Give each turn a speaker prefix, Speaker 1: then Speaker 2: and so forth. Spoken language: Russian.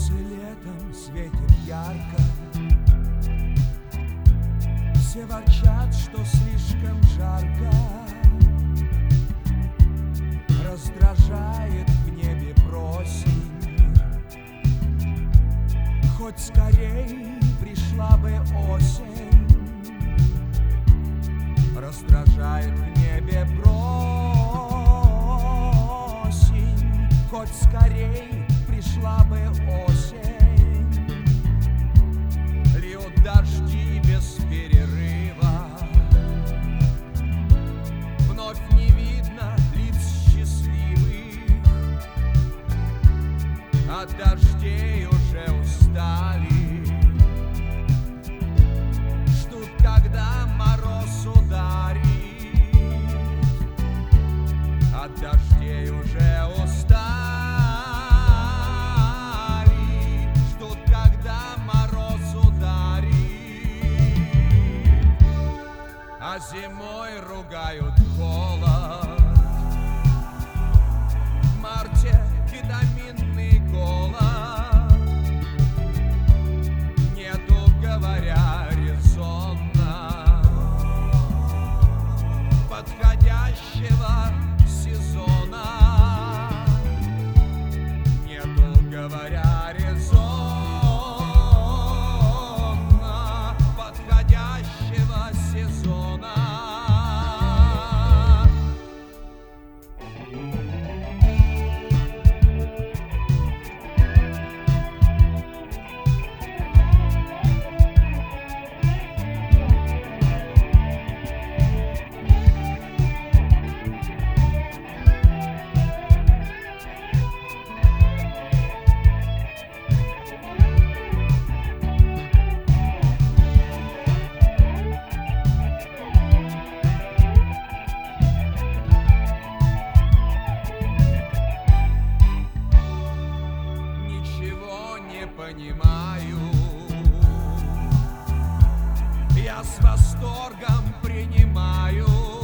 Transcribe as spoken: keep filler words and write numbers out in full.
Speaker 1: Солнце летом светит ярко, все ворчат, что слишком жарко. Раздражает в небе просень, хоть скорей пришла бы осень. Раздражает в небе просень, хоть скорей пришла бы осень. Льют дожди без перерыва, вновь не видно лиц счастливых. От дождей уже устали, ждут, когда мороз ударит. От дождей уже устали, ждут, когда мороз ударит. А зимой ругают холод, в марте витаминный голод. Нету, говоря резонно, подходящего сезона. Нету, говоря резонно, подходящего сезона. Понимаю, я с восторгом принимаю